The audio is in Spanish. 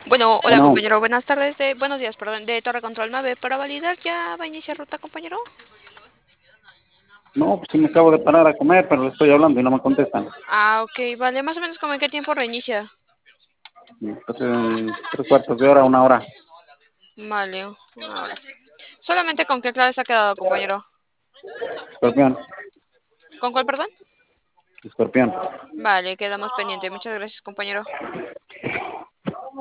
Bueno, hola Bueno, compañero, buenas tardes, buenos días, perdón, de Torre Control 9. Para validar, ¿ya va a iniciar ruta, compañero? no, pues sí me acabo de parar a comer, pero le estoy hablando y no me contestan. Ah, ok, vale, más o menos como en qué tiempo reinicia. Pues en 3/4 de hora, 1 hora. Vale, una hora. ¿Solamente con qué clave se ha quedado, compañero? Escorpión, ¿Con cuál, perdón? escorpión. Vale, quedamos pendientes. Muchas gracias, compañero.